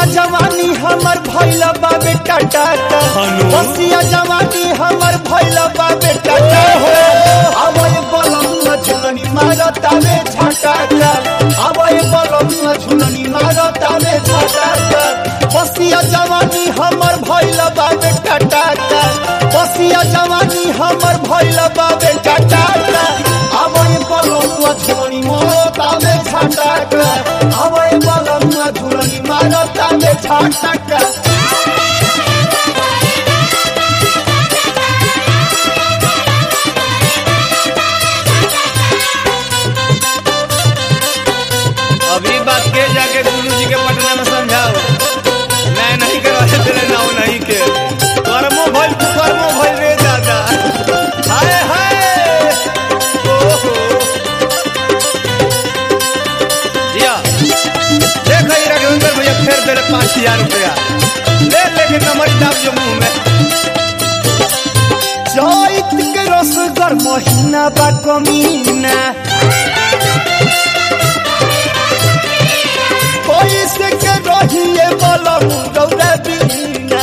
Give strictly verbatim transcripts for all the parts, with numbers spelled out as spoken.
जवानी हमर भैला बाबे टाटा बसिया जवानी हमर भैला बाबे टाटा अब बलम झुलनी मारतावे झटाका अब बलम झुलनी मारतावे झटाका बसिया जवानी हमर भैला बाबे टाटा बसिया जवानी हमर भैला बाबे टाटा अब बलम झुलनी मारतावे झटाका अब बलम झुलनी मारतावे झटाका अभी बात के जाके गुरु जी के पटना में समझाओ मैं नहीं करवा तेरे नाव नहीं के कर्मो भइल कर्मो भइल रे दादा हाय हाय ओहो जिया देख ही राघवेंद्र भैया फेर दे पाँच हजार रुपया ले लेके कमर दाब जो मुंह में चैत के रसगर महीना बा कमीना कैसे के रहिए बलम गौरा बीना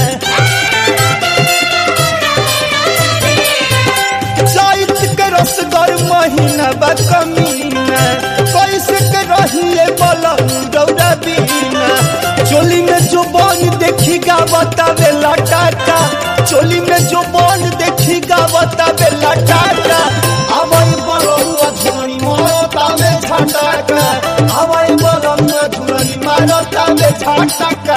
चैत के रसगर महीना बा कमीना कैसे के रहिए बलम गौरा बीना चोली में जो बन देखी गावता बेला टाटा चोली में जो बन देखी गावता बेला टाटा अब बलम झुलनी मारतावे झटाका अब बलम झुलनी मारतावे झटाका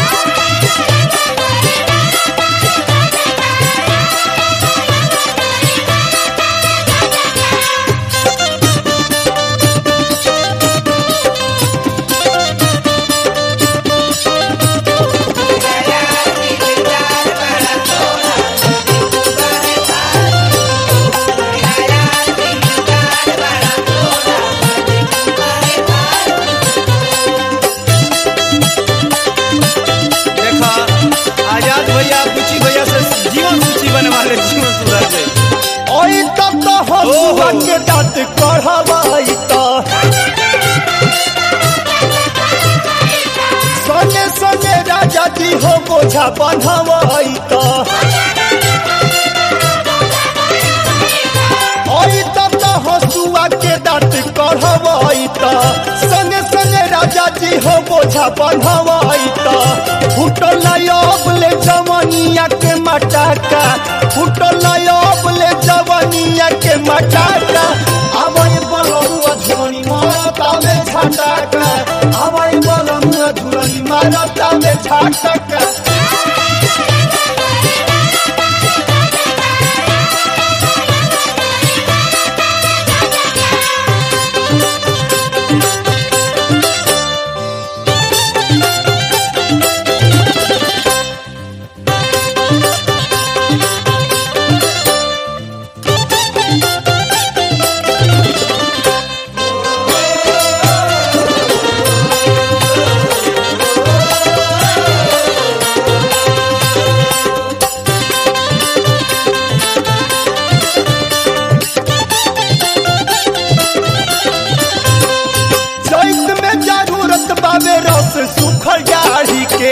के दांत कढ़वाई तो संगे संगे राजा जी हो बोझा बंधवाई तो तब तो हसुआ के दांत कढ़वाई तो संगे संगे राजा जी हो बोझा बंधवाई तो फुटल ले जवनिया के मटाका फुटल ले जवनिया के मटाका अब बलम झुलनी मारतावे झटाका अब बलम झुलनी मारतावे झटाका सुखल जाड़ी के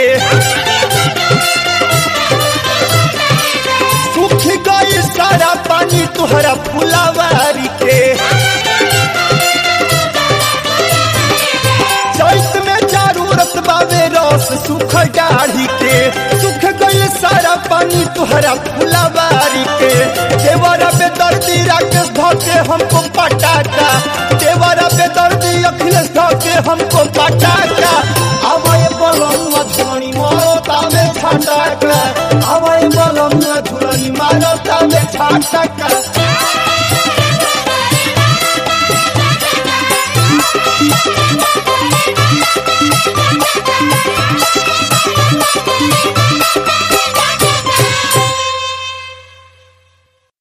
सूख गई सारा पानी तुहरा फुलावारी के चैत में जरूरत बाबे रस सुखल जाड़ी के सूख गई सारा पानी तुहरा फुलावारी के देवरा बेदर्दी राकेश धोके हमको पटाका देवरा बेदर्दी अखिलेश धोके हमको पटाका अब बलम झुलनी मारतावे झटाका अब बलम झुलनी मारतावे झटाका।